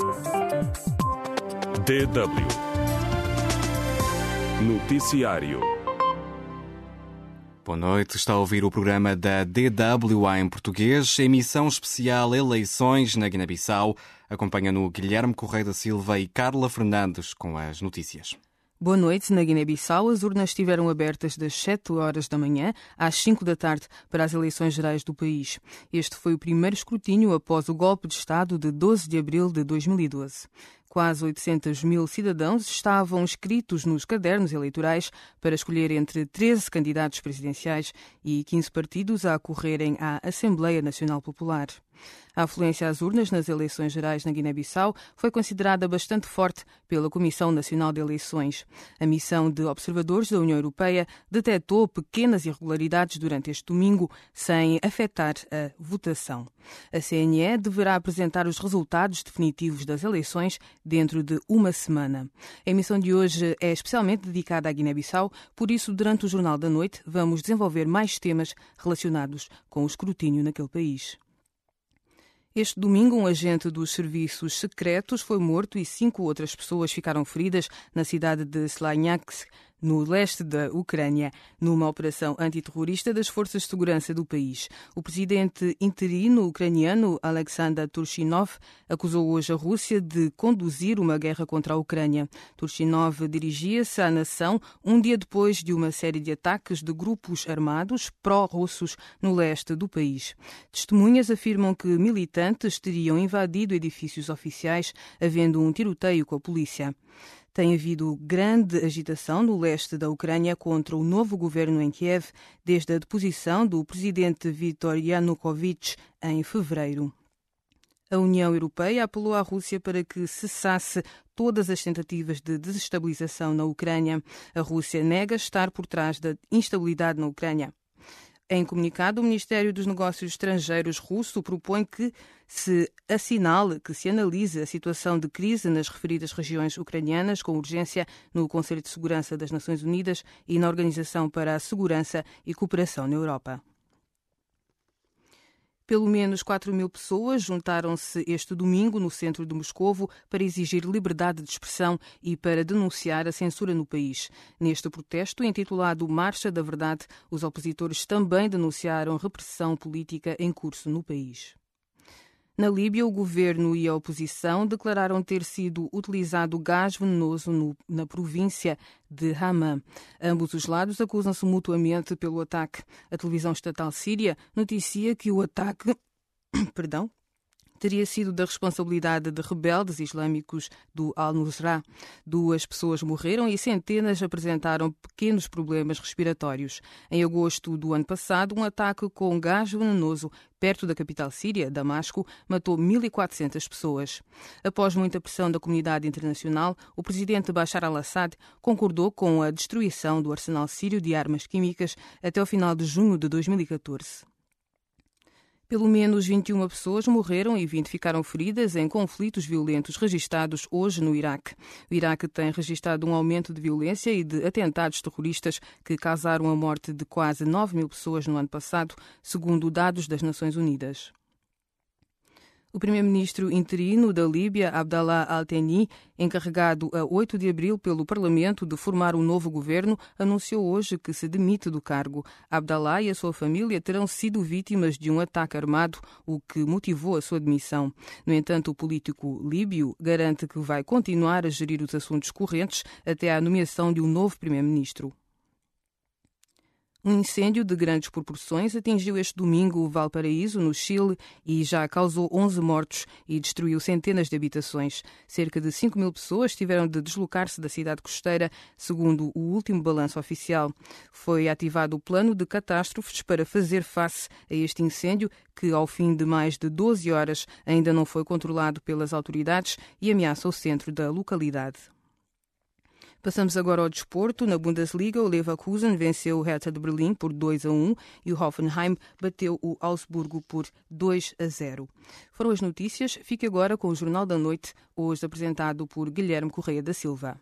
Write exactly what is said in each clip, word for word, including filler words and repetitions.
D W Noticiário. Boa noite, está a ouvir o programa da D W em português, emissão especial Eleições na Guiné-Bissau. Acompanha-no Guilherme Correia da Silva e Carla Fernandes com as notícias. Boa noite. Na Guiné-Bissau, as urnas estiveram abertas das sete horas da manhã às cinco da tarde para as eleições gerais do país. Este foi o primeiro escrutínio após o golpe de Estado de doze de abril de dois mil e doze. Quase oitocentos mil cidadãos estavam inscritos nos cadernos eleitorais para escolher entre treze candidatos presidenciais e quinze partidos a acorrerem à Assembleia Nacional Popular. A afluência às urnas nas eleições gerais na Guiné-Bissau foi considerada bastante forte pela Comissão Nacional de Eleições. A missão de observadores da União Europeia detectou pequenas irregularidades durante este domingo, sem afetar a votação. A C N E deverá apresentar os resultados definitivos das eleições dentro de uma semana. A emissão de hoje é especialmente dedicada à Guiné-Bissau, por isso, durante o Jornal da Noite, vamos desenvolver mais temas relacionados com o escrutínio naquele país. Este domingo, um agente dos serviços secretos foi morto e cinco outras pessoas ficaram feridas na cidade de Slaviansk, no leste da Ucrânia, numa operação antiterrorista das forças de segurança do país. O presidente interino ucraniano Alexander Turchinov acusou hoje a Rússia de conduzir uma guerra contra a Ucrânia. Turchinov dirigia-se à nação um dia depois de uma série de ataques de grupos armados pró-russos no leste do país. Testemunhas afirmam que militantes teriam invadido edifícios oficiais, havendo um tiroteio com a polícia. Tem havido grande agitação no leste da Ucrânia contra o novo governo em Kiev, desde a deposição do presidente Viktor Yanukovych em fevereiro. A União Europeia apelou à Rússia para que cessasse todas as tentativas de desestabilização na Ucrânia. A Rússia nega estar por trás da instabilidade na Ucrânia. Em comunicado, o Ministério dos Negócios Estrangeiros russo propõe que se assinale, que se analise a situação de crise nas referidas regiões ucranianas com urgência no Conselho de Segurança das Nações Unidas e na Organização para a Segurança e Cooperação na Europa. Pelo menos quatro mil pessoas juntaram-se este domingo no centro de Moscovo para exigir liberdade de expressão e para denunciar a censura no país. Neste protesto, intitulado Marcha da Verdade, os opositores também denunciaram repressão política em curso no país. Na Líbia, o governo e a oposição declararam ter sido utilizado gás venenoso no, na província de Hama. Ambos os lados acusam-se mutuamente pelo ataque. A televisão estatal síria noticia que o ataque perdão, teria sido da responsabilidade de rebeldes islâmicos do Al-Nusra. Duas pessoas morreram e centenas apresentaram pequenos problemas respiratórios. Em agosto do ano passado, um ataque com gás venenoso perto da capital síria, Damasco, matou mil e quatrocentas pessoas. Após muita pressão da comunidade internacional, o presidente Bashar al-Assad concordou com a destruição do arsenal sírio de armas químicas até o final de junho de dois mil e catorze. Pelo menos vinte e uma pessoas morreram e vinte ficaram feridas em conflitos violentos registados hoje no Iraque. O Iraque tem registrado um aumento de violência e de atentados terroristas que causaram a morte de quase nove mil pessoas no ano passado, segundo dados das Nações Unidas. O primeiro-ministro interino da Líbia, Abdallah Al-Thani, encarregado a oito de abril pelo Parlamento de formar um novo governo, anunciou hoje que se demite do cargo. Abdallah e a sua família terão sido vítimas de um ataque armado, o que motivou a sua demissão. No entanto, o político líbio garante que vai continuar a gerir os assuntos correntes até à nomeação de um novo primeiro-ministro. Um incêndio de grandes proporções atingiu este domingo Valparaíso, no Chile, e já causou onze mortos e destruiu centenas de habitações. Cerca de cinco mil pessoas tiveram de deslocar-se da cidade costeira, segundo o último balanço oficial. Foi ativado o plano de catástrofes para fazer face a este incêndio, que ao fim de mais de doze horas ainda não foi controlado pelas autoridades e ameaça o centro da localidade. Passamos agora ao desporto. Na Bundesliga, o Leverkusen venceu o Hertha de Berlim por dois a um e o Hoffenheim bateu o Augsburgo por dois a zero. Foram as notícias. Fique agora com o Jornal da Noite, hoje apresentado por Guilherme Correia da Silva.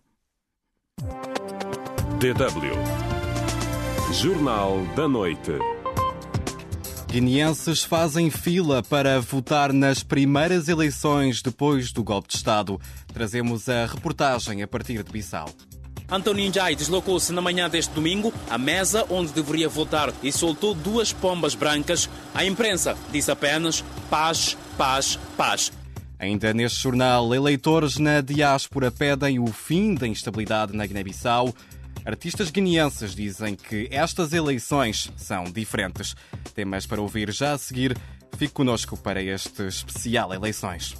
D W Jornal da Noite. Guineenses fazem fila para votar nas primeiras eleições depois do golpe de Estado. Trazemos a reportagem a partir de Bissau. António Njai deslocou-se na manhã deste domingo à mesa onde deveria votar e soltou duas pombas brancas. A imprensa disse apenas paz, paz, paz. Ainda neste jornal, eleitores na diáspora pedem o fim da instabilidade na Guiné-Bissau. Artistas guineenses dizem que estas eleições são diferentes. Temas para ouvir já a seguir. Fique connosco para este especial Eleições.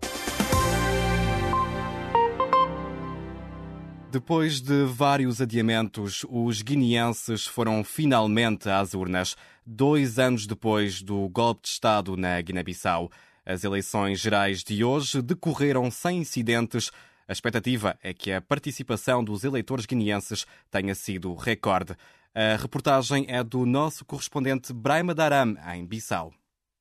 Depois de vários adiamentos, os guineenses foram finalmente às urnas, dois anos depois do golpe de Estado na Guiné-Bissau. As eleições gerais de hoje decorreram sem incidentes. A expectativa é que a participação dos eleitores guineenses tenha sido recorde. A reportagem é do nosso correspondente Braima Daram, em Bissau.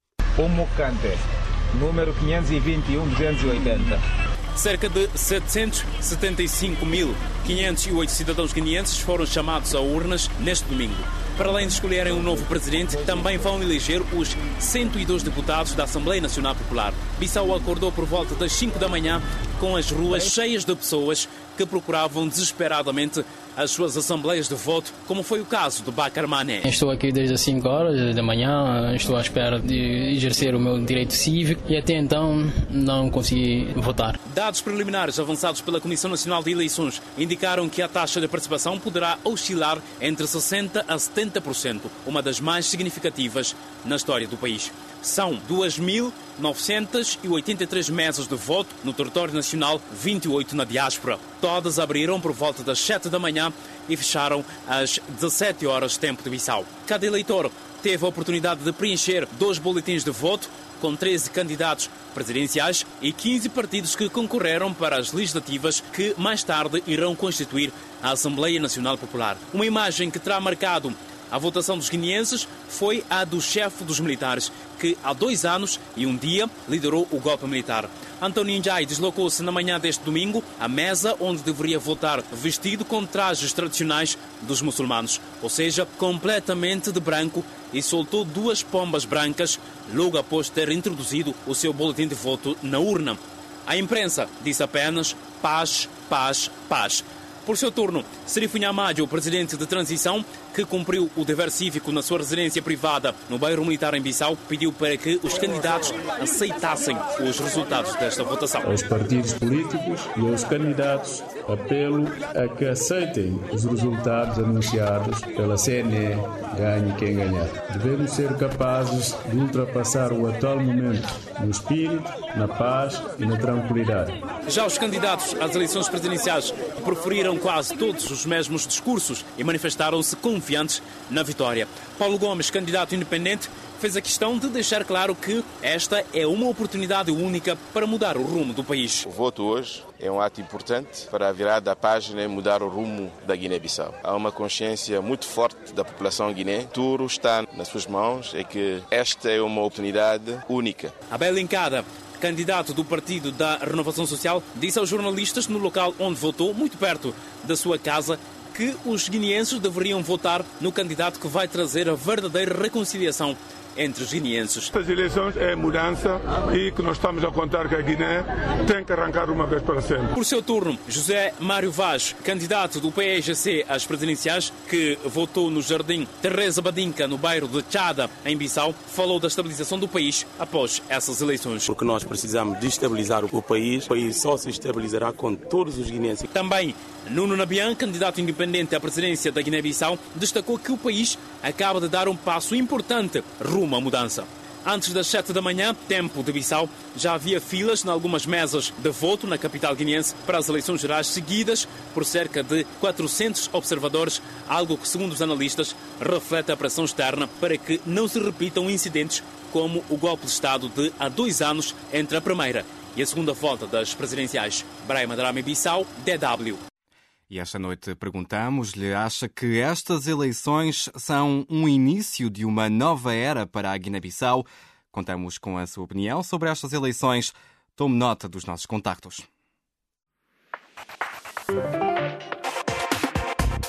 Umukante, número quinhentos e vinte e um, duzentos e oitenta. Cerca de setecentos e setenta e cinco mil quinhentos e oito cidadãos guineenses foram chamados a urnas neste domingo. Para além de escolherem um novo presidente, também vão eleger os cento e dois deputados da Assembleia Nacional Popular. Bissau acordou por volta das cinco da manhã com as ruas cheias de pessoas que procuravam desesperadamente as suas assembleias de voto, como foi o caso de Bakar Mané. Estou aqui desde as cinco horas da manhã, estou à espera de exercer o meu direito cívico e até então não consegui votar. Dados preliminares avançados pela Comissão Nacional de Eleições indicaram que a taxa de participação poderá oscilar entre sessenta por cento a setenta por cento, uma das mais significativas na história do país. São duas mil novecentas e oitenta e três mesas de voto no território nacional, vinte e oito na diáspora. Todas abriram por volta das sete da manhã e fecharam às dezassete horas, tempo de Bissau. Cada eleitor teve a oportunidade de preencher dois boletins de voto com treze candidatos presidenciais e quinze partidos que concorreram para as legislativas que mais tarde irão constituir a Assembleia Nacional Popular. Uma imagem que terá marcado a votação dos guineenses foi a do chefe dos militares, que há dois anos e um dia liderou o golpe militar. António Njai deslocou-se na manhã deste domingo à mesa onde deveria votar vestido com trajes tradicionais dos muçulmanos, ou seja, completamente de branco, e soltou duas pombas brancas logo após ter introduzido o seu boletim de voto na urna. A imprensa disse apenas paz, paz, paz. Por seu turno, Serifo Nhamadio, o presidente de transição, que cumpriu o dever cívico na sua residência privada no bairro militar em Bissau, pediu para que os candidatos aceitassem os resultados desta votação. Aos partidos políticos e aos candidatos, apelo a que aceitem os resultados anunciados pela C N E, ganhe quem ganhar. Devemos ser capazes de ultrapassar o atual momento no espírito, na paz e na tranquilidade. Já os candidatos às eleições presidenciais proferiram quase todos os mesmos discursos e manifestaram-se confiantes na vitória. Paulo Gomes, candidato independente, fez a questão de deixar claro que esta é uma oportunidade única para mudar o rumo do país. O voto hoje é um ato importante para virar da página e mudar o rumo da Guiné-Bissau. Há uma consciência muito forte da população guiné. Tudo está nas suas mãos, é que esta é uma oportunidade única. Abel Lincada, candidato do Partido da Renovação Social, disse aos jornalistas no local onde votou, muito perto da sua casa, que os guineenses deveriam votar no candidato que vai trazer a verdadeira reconciliação entre os guineenses. Estas eleições é mudança e que nós estamos a contar que a Guiné tem que arrancar uma vez para sempre. Por seu turno, José Mário Vaz, candidato do P E G C às presidenciais, que votou no Jardim Teresa Badinca, no bairro de Tchada, em Bissau, falou da estabilização do país após essas eleições. Porque nós precisamos de estabilizar o país. O país só se estabilizará com todos os guineenses. Também Nuno Nabian, candidato independente à presidência da Guiné-Bissau, destacou que o país acaba de dar um passo importante rumo à mudança. Antes das sete da manhã, tempo de Bissau, já havia filas em algumas mesas de voto na capital guineense para as eleições gerais seguidas por cerca de quatrocentos observadores, algo que, segundo os analistas, reflete a pressão externa para que não se repitam incidentes como o golpe de Estado de há dois anos entre a primeira e a segunda volta das presidenciais. Braima Daram, Bissau, D W. E esta noite perguntamos-lhe, acha que estas eleições são um início de uma nova era para a Guiné-Bissau? Contamos com a sua opinião sobre estas eleições. Tome nota dos nossos contactos.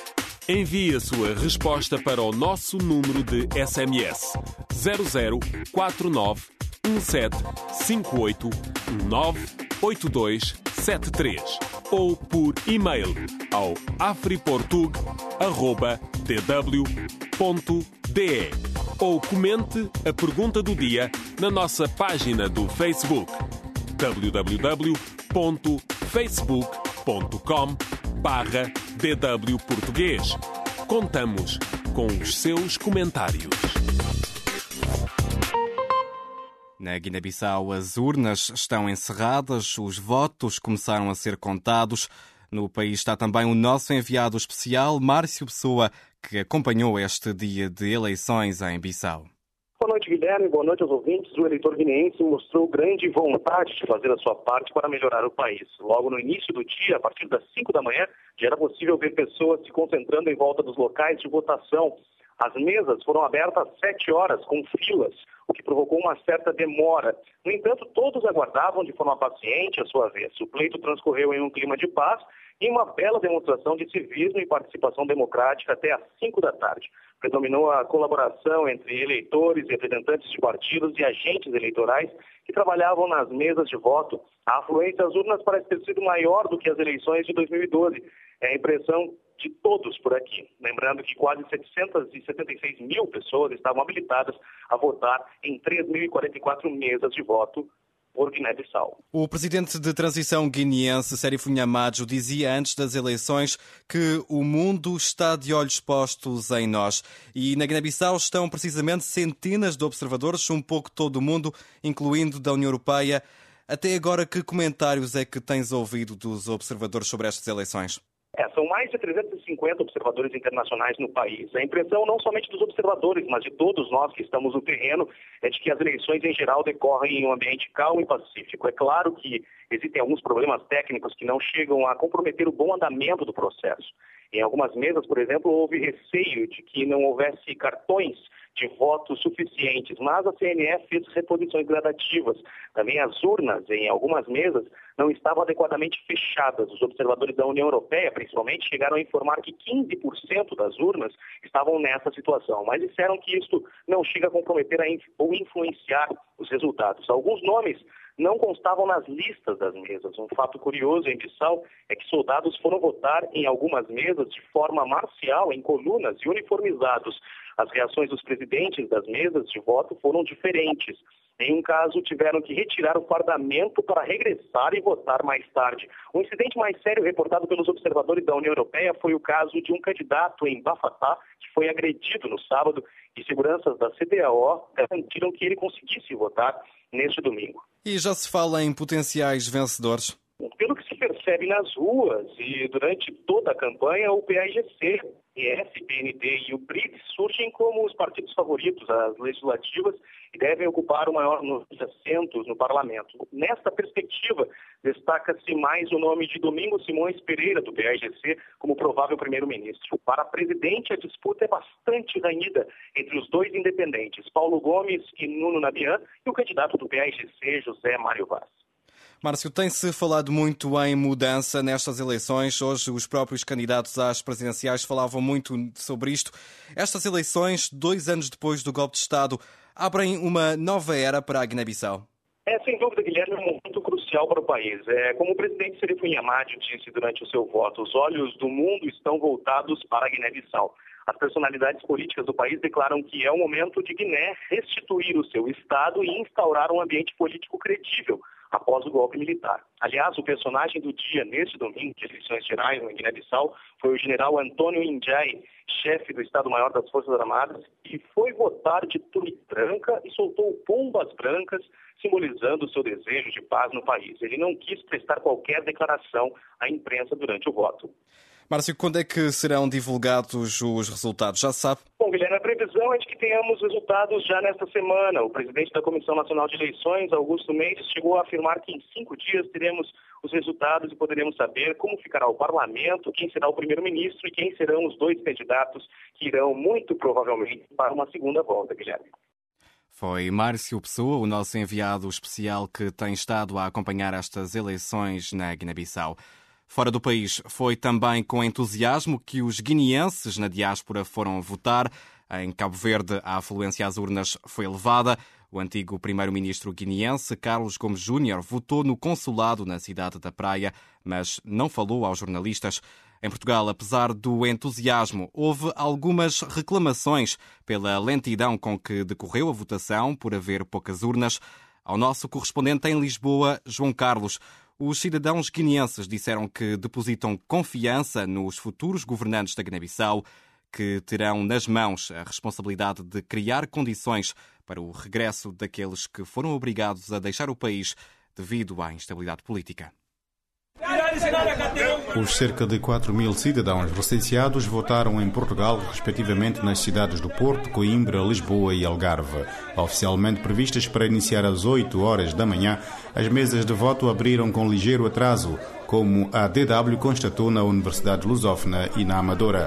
Envie a sua resposta para o nosso número de S M S zero zero quatro nove um sete cinco oito um nove oito dois sete três ou por e-mail ao afriportug arroba d w ponto d e ou comente a pergunta do dia na nossa página do Facebook w w w ponto facebook ponto com barra d w português. Contamos com os seus comentários. Na Guiné-Bissau, as urnas estão encerradas, os votos começaram a ser contados. No país está também o nosso enviado especial, Márcio Pessoa, que acompanhou este dia de eleições em Bissau. Boa noite, Guilherme. Boa noite aos ouvintes. O eleitor guineense mostrou grande vontade de fazer a sua parte para melhorar o país. Logo no início do dia, a partir das cinco da manhã, já era possível ver pessoas se concentrando em volta dos locais de votação. As mesas foram abertas às sete horas, com filas, o que provocou uma certa demora. No entanto, todos aguardavam de forma paciente a sua vez. O pleito transcorreu em um clima de paz e uma bela demonstração de civismo e participação democrática até às cinco da tarde. Predominou a colaboração entre eleitores, representantes de partidos e agentes eleitorais que trabalhavam nas mesas de voto. A afluência às urnas parece ter sido maior do que as eleições de dois mil e doze. É a impressão de todos por aqui. Lembrando que quase setecentas e setenta e seis mil pessoas estavam habilitadas a votar em três mil e quarenta e quatro mesas de voto por Guiné-Bissau. O presidente de transição guineense, Serifo Nhamajo, dizia antes das eleições que o mundo está de olhos postos em nós. E na Guiné-Bissau estão precisamente centenas de observadores, um pouco todo o mundo, incluindo da União Europeia. Até agora, que comentários é que tens ouvido dos observadores sobre estas eleições? É, são mais de trezentos e cinquenta observadores internacionais no país. A impressão não somente dos observadores, mas de todos nós que estamos no terreno, é de que as eleições em geral decorrem em um ambiente calmo e pacífico. É claro que existem alguns problemas técnicos que não chegam a comprometer o bom andamento do processo. Em algumas mesas, por exemplo, houve receio de que não houvesse cartões de voto suficientes, mas a C N E fez reposições gradativas. Também as urnas, em algumas mesas, não estavam adequadamente fechadas. Os observadores da União Europeia, principalmente, chegaram a informar que quinze por cento das urnas estavam nessa situação, mas disseram que isto não chega a comprometer a inf- ou influenciar os resultados. Alguns nomes não constavam nas listas das mesas. Um fato curioso em Bissau é que soldados foram votar em algumas mesas de forma marcial, em colunas e uniformizados. As reações dos presidentes das mesas de voto foram diferentes. Em um caso, tiveram que retirar o fardamento para regressar e votar mais tarde. O incidente mais sério reportado pelos observadores da União Europeia foi o caso de um candidato em Bafatá, que foi agredido no sábado, e seguranças da C D A O garantiram que ele conseguisse votar neste domingo. E já se fala em potenciais vencedores? Pelo que se percebe nas ruas e durante toda a campanha, o P A I G C, P S, P N D e o P R I D surgem como os partidos favoritos às legislativas e devem ocupar o maior número de assentos no parlamento. Nesta perspectiva, destaca-se mais o nome de Domingos Simões Pereira, do P A I G C, como provável primeiro-ministro. Para presidente, a disputa é bastante renhida entre os dois independentes, Paulo Gomes e Nuno Nabian, e o candidato do P A I G C, José Mário Vaz. Márcio, tem-se falado muito em mudança nestas eleições. Hoje os próprios candidatos às presidenciais falavam muito sobre isto. Estas eleições, dois anos depois do golpe de Estado, abrem uma nova era para a Guiné-Bissau. É, sem dúvida, Guilherme, um momento crucial para o país. É, como o presidente Serifo Nhamajo disse durante o seu voto, os olhos do mundo estão voltados para a Guiné-Bissau. As personalidades políticas do país declaram que é o momento de Guiné restituir o seu Estado e instaurar um ambiente político credível após o golpe militar. Aliás, o personagem do dia, neste domingo de eleições gerais na Guiné-Bissau, foi o general Antônio Indjai, chefe do Estado-Maior das Forças Armadas, que foi votar de túnica branca e soltou pombas brancas, simbolizando o seu desejo de paz no país. Ele não quis prestar qualquer declaração à imprensa durante o voto. Márcio, quando é que serão divulgados os resultados? Já se sabe? Bom, Guilherme, a previsão é de que tenhamos resultados já nesta semana. O presidente da Comissão Nacional de Eleições, Augusto Mendes, chegou a afirmar que em cinco dias teremos os resultados e poderemos saber como ficará o parlamento, quem será o primeiro-ministro e quem serão os dois candidatos que irão, muito provavelmente, para uma segunda volta, Guilherme. Foi Márcio Pessoa, o nosso enviado especial que tem estado a acompanhar estas eleições na Guiné-Bissau. Fora do país, foi também com entusiasmo que os guineenses na diáspora foram votar. Em Cabo Verde, a afluência às urnas foi elevada. O antigo primeiro-ministro guineense, Carlos Gomes Júnior, votou no consulado na cidade da Praia, mas não falou aos jornalistas. Em Portugal, apesar do entusiasmo, houve algumas reclamações pela lentidão com que decorreu a votação, por haver poucas urnas. Ao nosso correspondente em Lisboa, João Carlos, os cidadãos guineenses disseram que depositam confiança nos futuros governantes da Guiné-Bissau, que terão nas mãos a responsabilidade de criar condições para o regresso daqueles que foram obrigados a deixar o país devido à instabilidade política. Os cerca de quatro mil cidadãos recenseados votaram em Portugal, respectivamente nas cidades do Porto, Coimbra, Lisboa e Algarve. Oficialmente previstas para iniciar às oito horas da manhã, as mesas de voto abriram com ligeiro atraso, como a D W constatou na Universidade Lusófona e na Amadora.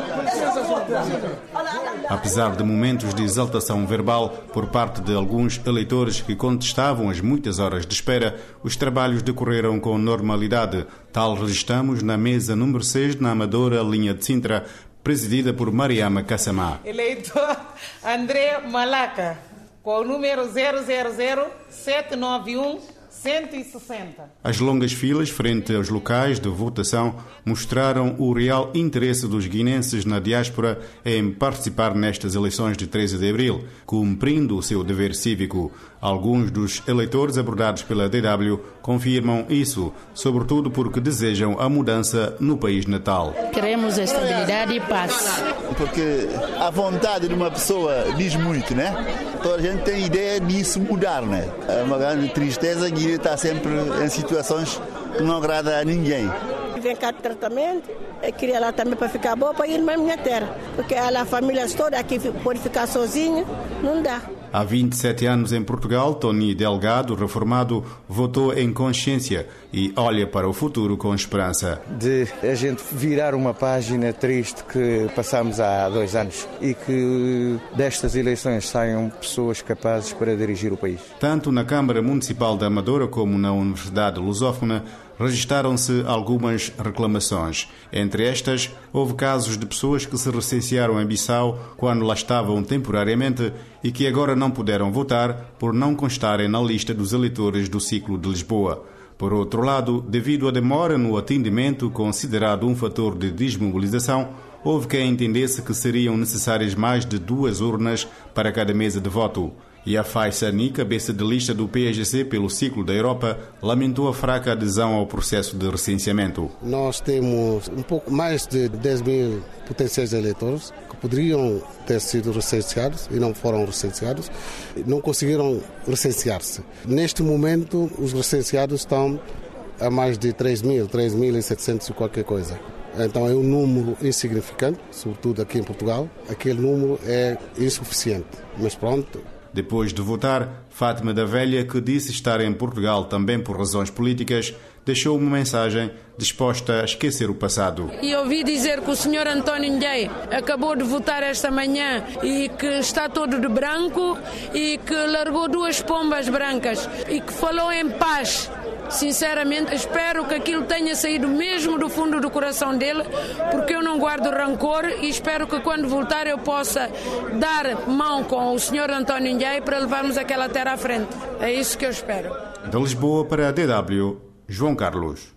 Apesar de momentos de exaltação verbal por parte de alguns eleitores que contestavam as muitas horas de espera, os trabalhos decorreram com normalidade. Tal registramos na mesa número seis na Amadora, linha de Sintra, presidida por Mariama Kassamá. Eleitor André Malaca, com o número zero zero zero sete nove um cento e sessenta. As longas filas frente aos locais de votação mostraram o real interesse dos guineenses na diáspora em participar nestas eleições de treze de abril, cumprindo o seu dever cívico. Alguns dos eleitores abordados pela D W confirmam isso, sobretudo porque desejam a mudança no país natal. Queremos estabilidade e paz. Porque a vontade de uma pessoa diz muito, né? Toda a gente tem ideia disso mudar, né? É uma grande tristeza que está sempre em situações que não agrada a ninguém. Vem cá de tratamento, eu queria lá também para ficar boa, para ir na minha terra, porque ela, a família toda aqui pode ficar sozinha, não dá. Há vinte e sete anos em Portugal, Tony Delgado, reformado, votou em consciência e olha para o futuro com esperança. De a gente virar uma página triste que passámos há dois anos e que destas eleições saiam pessoas capazes para dirigir o país. Tanto na Câmara Municipal da Amadora como na Universidade Lusófona, registaram-se algumas reclamações. Entre estas, houve casos de pessoas que se recensearam em Bissau quando lá estavam temporariamente e que agora não puderam votar por não constarem na lista dos eleitores do ciclo de Lisboa. Por outro lado, devido à demora no atendimento, considerado um fator de desmobilização, houve quem entendesse que seriam necessárias mais de duas urnas para cada mesa de voto. E a Faisani, cabeça de lista do P A G C pelo ciclo da Europa, lamentou a fraca adesão ao processo de recenseamento. Nós temos um pouco mais de dez mil potenciais eleitores que poderiam ter sido recenseados e não foram recenseados, não conseguiram recensear-se. Neste momento, os recenseados estão a mais de três mil, três mil e setecentos e qualquer coisa. Então é um número insignificante, sobretudo aqui em Portugal. Aquele número é insuficiente, mas pronto. Depois de votar, Fátima da Velha, que disse estar em Portugal também por razões políticas, deixou uma mensagem disposta a esquecer o passado. E ouvi dizer que o senhor António Ndjei acabou de votar esta manhã e que está todo de branco e que largou duas pombas brancas e que falou em paz. Sinceramente, espero que aquilo tenha saído mesmo do fundo do coração dele, porque eu não guardo rancor e espero que quando voltar eu possa dar mão com o senhor António Ndjei para levarmos aquela terra à frente. É isso que eu espero. De Lisboa para a D W, João Carlos.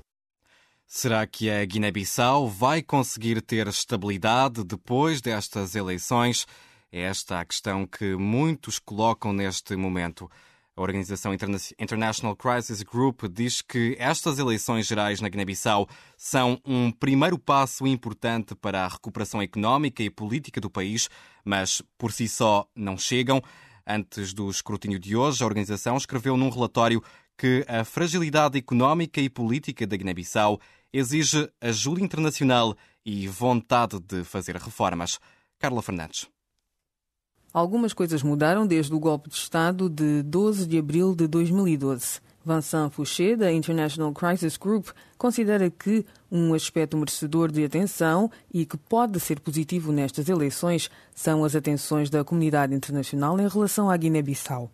Será que a Guiné-Bissau vai conseguir ter estabilidade depois destas eleições? É esta a questão que muitos colocam neste momento. A Organização International Crisis Group diz que estas eleições gerais na Guiné-Bissau são um primeiro passo importante para a recuperação económica e política do país, mas por si só não chegam. Antes do escrutínio de hoje, a organização escreveu num relatório que a fragilidade económica e política da Guiné-Bissau exige ajuda internacional e vontade de fazer reformas. Carla Fernandes. Algumas coisas mudaram desde o golpe de Estado de doze de abril de dois mil e doze. Vincent Fouché, da International Crisis Group, considera que um aspecto merecedor de atenção e que pode ser positivo nestas eleições são as atenções da comunidade internacional em relação à Guiné-Bissau.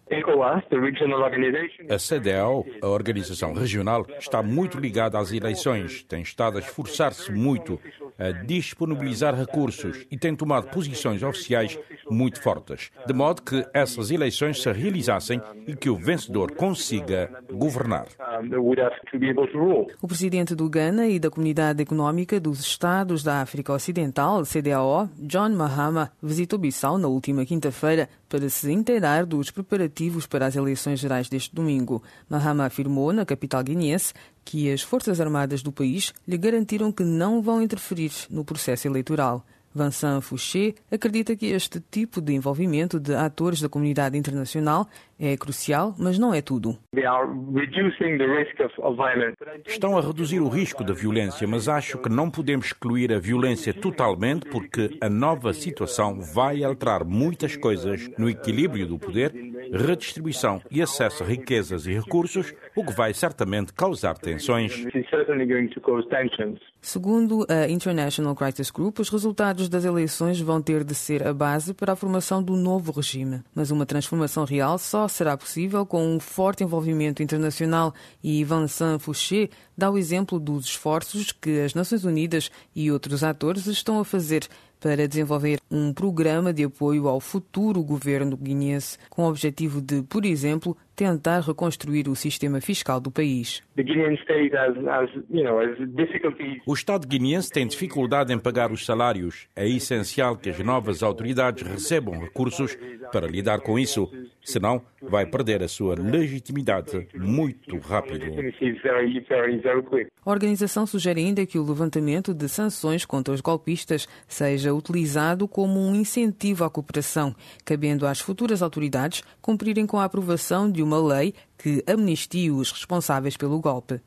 A C D A O, a organização regional, está muito ligada às eleições, tem estado a esforçar-se muito, a disponibilizar recursos e tem tomado posições oficiais muito fortes, de modo que essas eleições se realizassem e que o vencedor consiga governar. O presidente do Ghana e da Comunidade Económica dos Estados da África Ocidental, C D A O, John Mahama, visitou Bissau na última quinta-feira para se inteirar dos preparativos para as eleições gerais deste domingo. Mahama afirmou na capital guineense que as Forças Armadas do país lhe garantiram que não vão interferir no processo eleitoral. Vincent Fouché acredita que este tipo de envolvimento de atores da comunidade internacional é crucial, mas não é tudo. Estão a reduzir o risco da violência, mas acho que não podemos excluir a violência totalmente porque a nova situação vai alterar muitas coisas no equilíbrio do poder, redistribuição e acesso a riquezas e recursos, o que vai certamente causar tensões. Segundo a International Crisis Group, os resultados das eleições vão ter de ser a base para a formação do novo regime. Mas uma transformação real só será possível com um forte envolvimento internacional e Vincent Fouché dá o exemplo dos esforços que as Nações Unidas e outros atores estão a fazer para desenvolver um programa de apoio ao futuro governo guineense com o objetivo de, por exemplo, tentar reconstruir o sistema fiscal do país. O Estado guineense tem dificuldade em pagar os salários. É essencial que as novas autoridades recebam recursos para lidar com isso, senão vai perder a sua legitimidade muito rápido. A organização sugere ainda que o levantamento de sanções contra os golpistas seja utilizado como um incentivo à cooperação, cabendo às futuras autoridades cumprirem com a aprovação de uma lei que amnistie os responsáveis pelo golpe.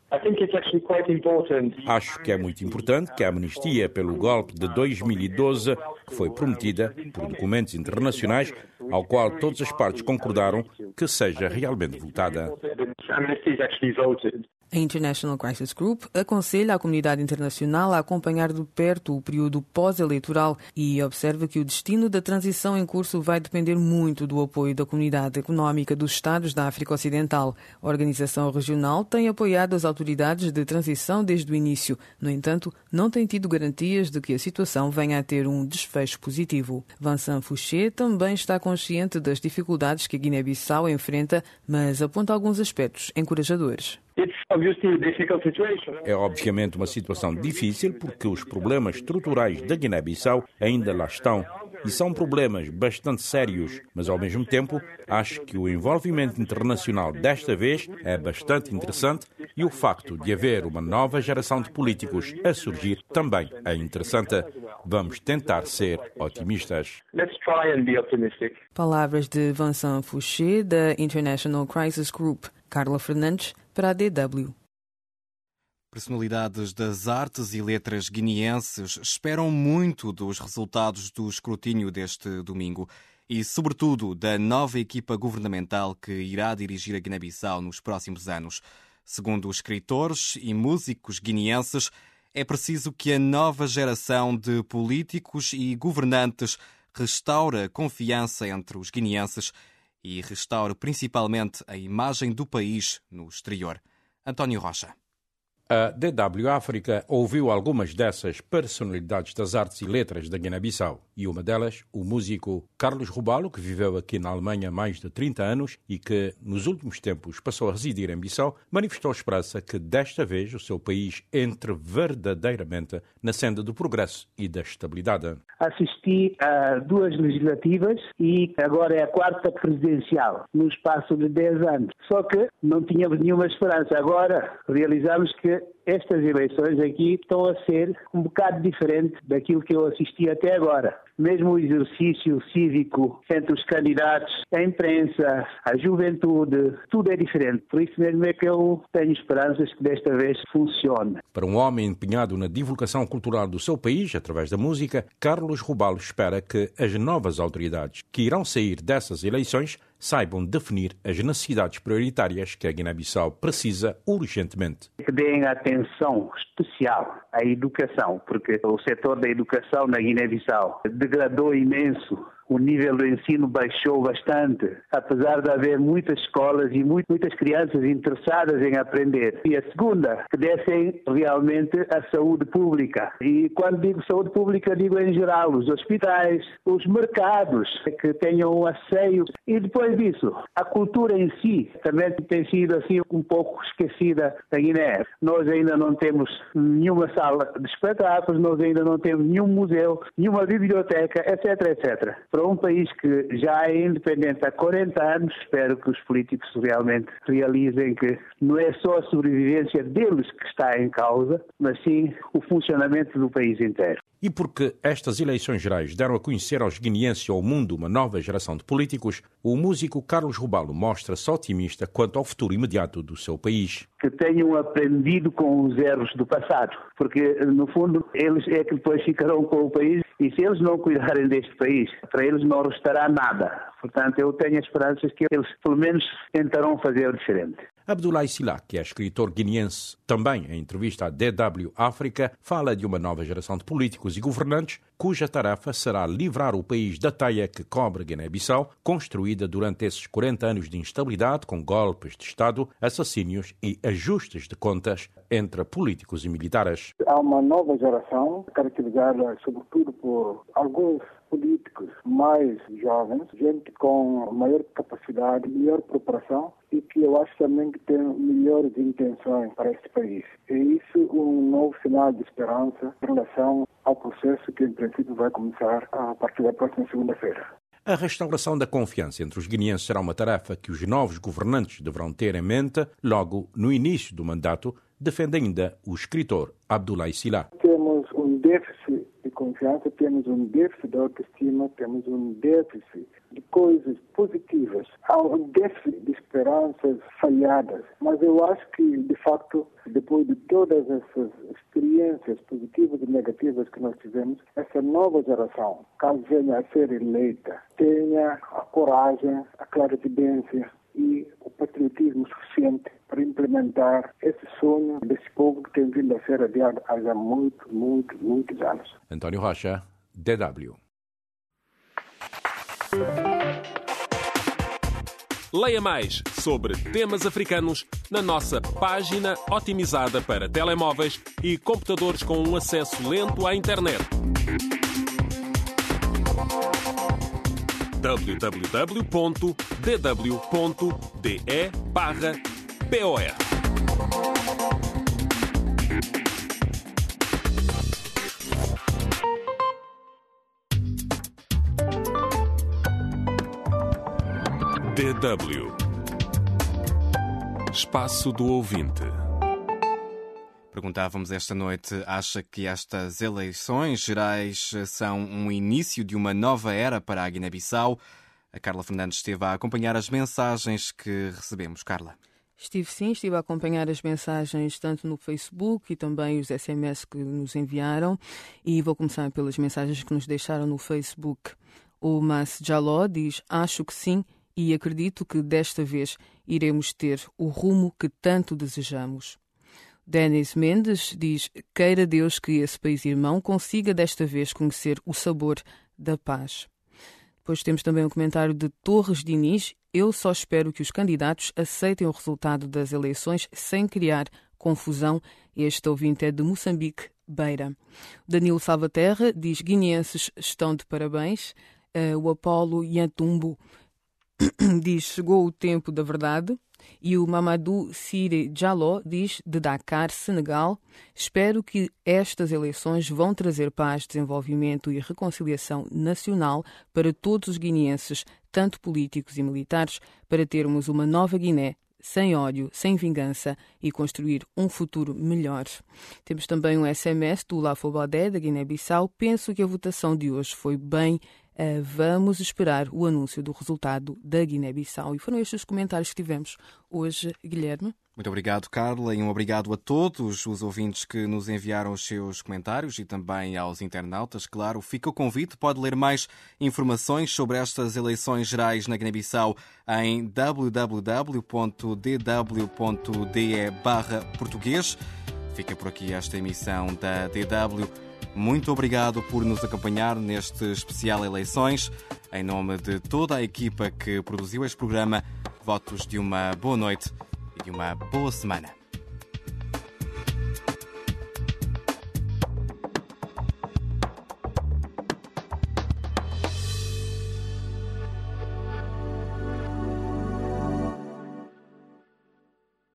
Acho que é muito importante que a amnistia pelo golpe de dois mil e doze, que foi prometida por documentos internacionais, ao qual todas as partes concordaram, que seja realmente votada. A International Crisis Group aconselha a comunidade internacional a acompanhar de perto o período pós-eleitoral e observa que o destino da transição em curso vai depender muito do apoio da comunidade económica dos Estados da África Ocidental. A organização regional tem apoiado as autoridades de transição desde o início. No entanto, não tem tido garantias de que a situação venha a ter um desfecho positivo. Vincent Fouché também está consciente das dificuldades que a Guiné-Bissau enfrenta, mas aponta alguns aspectos encorajadores. É obviamente uma situação difícil porque os problemas estruturais da Guiné-Bissau ainda lá estão e são problemas bastante sérios, mas ao mesmo tempo acho que o envolvimento internacional desta vez é bastante interessante e o facto de haver uma nova geração de políticos a surgir também é interessante. Vamos tentar ser otimistas. Palavras de Vincent Fouché, da International Crisis Group. Carla Fernandes, para a D W. Personalidades das artes e letras guineenses esperam muito dos resultados do escrutínio deste domingo e, sobretudo, da nova equipa governamental que irá dirigir a Guiné-Bissau nos próximos anos. Segundo os escritores e músicos guineenses, é preciso que a nova geração de políticos e governantes restaure a confiança entre os guineenses e restaure principalmente a imagem do país no exterior. António Rocha. A D W África ouviu algumas dessas personalidades das artes e letras da Guiné-Bissau e uma delas, o músico Carlos Rubalo, que viveu aqui na Alemanha há mais de trinta anos e que nos últimos tempos passou a residir em Bissau, manifestou esperança que desta vez o seu país entre verdadeiramente na senda do progresso e da estabilidade. Assisti a duas legislativas e agora é a quarta presidencial no espaço de dez anos. Só que não tínhamos nenhuma esperança. Agora realizamos que estas eleições aqui estão a ser um bocado diferente daquilo que eu assisti até agora. Mesmo o exercício cívico entre os candidatos, a imprensa, a juventude, tudo é diferente. Por isso mesmo é que eu tenho esperanças que desta vez funcione. Para um homem empenhado na divulgação cultural do seu país, através da música, Carlos Rubalo espera que as novas autoridades que irão sair dessas eleições saibam definir as necessidades prioritárias que a Guiné-Bissau precisa urgentemente. Que deem atenção especial à educação, porque o setor da educação na Guiné-Bissau degradou imenso. O nível do ensino baixou bastante, apesar de haver muitas escolas e muitas crianças interessadas em aprender. E a segunda, que dessem realmente a saúde pública. E quando digo saúde pública, digo em geral os hospitais, os mercados, que tenham um asseio. E depois disso, a cultura em si também tem sido assim um pouco esquecida na Guiné. Nós ainda não temos nenhuma sala de espetáculos, nós ainda não temos nenhum museu, nenhuma biblioteca, etc, etcétera. Para um país que já é independente há quarenta anos, espero que os políticos realmente realizem que não é só a sobrevivência deles que está em causa, mas sim o funcionamento do país inteiro. E porque estas eleições gerais deram a conhecer aos guineenses e ao mundo uma nova geração de políticos, o músico Carlos Rubalo mostra-se otimista quanto ao futuro imediato do seu país. Que tenham aprendido com os erros do passado, porque, no fundo, eles é que depois ficarão com o país e se eles não cuidarem deste país, para eles não restará nada. Portanto, eu tenho esperanças que eles, pelo menos, tentarão fazer diferente. Abdoulaye Sylla, que é escritor guineense, também em entrevista à D W África, fala de uma nova geração de políticos e governantes cuja tarefa será livrar o país da teia que cobre Guiné-Bissau, construída durante esses quarenta anos de instabilidade com golpes de Estado, assassínios e ajustes de contas entre políticos e militares. Há uma nova geração caracterizada sobretudo por alguns políticos mais jovens, gente com maior capacidade, melhor preparação e que eu acho também que tem melhores intenções para este país. É isso um novo sinal de esperança em relação ao processo que, em princípio, vai começar a partir da próxima segunda-feira. A restauração da confiança entre os guineenses será uma tarefa que os novos governantes deverão ter em mente logo no início do mandato, defende ainda o escritor Abdoulaye Sylla. Temos um déficit de confiança, temos um déficit de autoestima, temos um déficit de coisas positivas. Há um déficit de esperanças falhadas, mas eu acho que, de facto, depois de todas essas experiências positivas e negativas que nós tivemos, essa nova geração, caso venha a ser eleita, tenha a coragem, a clarividência e o patriotismo suficiente para implementar esse sonho desse povo que tem vindo a ser adiado há muitos, muitos, muitos anos. António Rocha, D W. Leia mais sobre temas africanos na nossa página otimizada para telemóveis e computadores com um acesso lento à internet. w w w ponto d w ponto d e barra p o r D W Espaço do Ouvinte. Perguntávamos esta noite, acha que estas eleições gerais são um início de uma nova era para a Guiné-Bissau? A Carla Fernandes esteve a acompanhar as mensagens que recebemos. Carla. Estive sim, estive a acompanhar as mensagens tanto no Facebook e também os S M S que nos enviaram. E vou começar pelas mensagens que nos deixaram no Facebook. O Mas Jaló diz, acho que sim e acredito que desta vez iremos ter o rumo que tanto desejamos. Denis Mendes diz, queira Deus que esse país irmão consiga desta vez conhecer o sabor da paz. Depois temos também um comentário de Torres Diniz. Eu só espero que os candidatos aceitem o resultado das eleições sem criar confusão. Este ouvinte é de Moçambique, Beira. Danilo Salvaterra diz, guineenses estão de parabéns. Uh, o Apolo Yantumbo diz, chegou o tempo da verdade. E o Mamadou Sire Jaló diz, de Dakar, Senegal, espero que estas eleições vão trazer paz, desenvolvimento e reconciliação nacional para todos os guineenses, tanto políticos e militares, para termos uma nova Guiné, sem ódio, sem vingança e construir um futuro melhor. Temos também um S M S do Lafobodé, da Guiné-Bissau. Penso que a votação de hoje foi bem. Uh, vamos esperar o anúncio do resultado da Guiné-Bissau. E foram estes os comentários que tivemos hoje, Guilherme. Muito obrigado, Carla, e um obrigado a todos os ouvintes que nos enviaram os seus comentários e também aos internautas. Claro, fica o convite, pode ler mais informações sobre estas eleições gerais na Guiné-Bissau em w w w ponto d w ponto d e barra português. Fica por aqui esta emissão da D W. Muito obrigado por nos acompanhar neste especial Eleições. Em nome de toda a equipa que produziu este programa, votos de uma boa noite e de uma boa semana.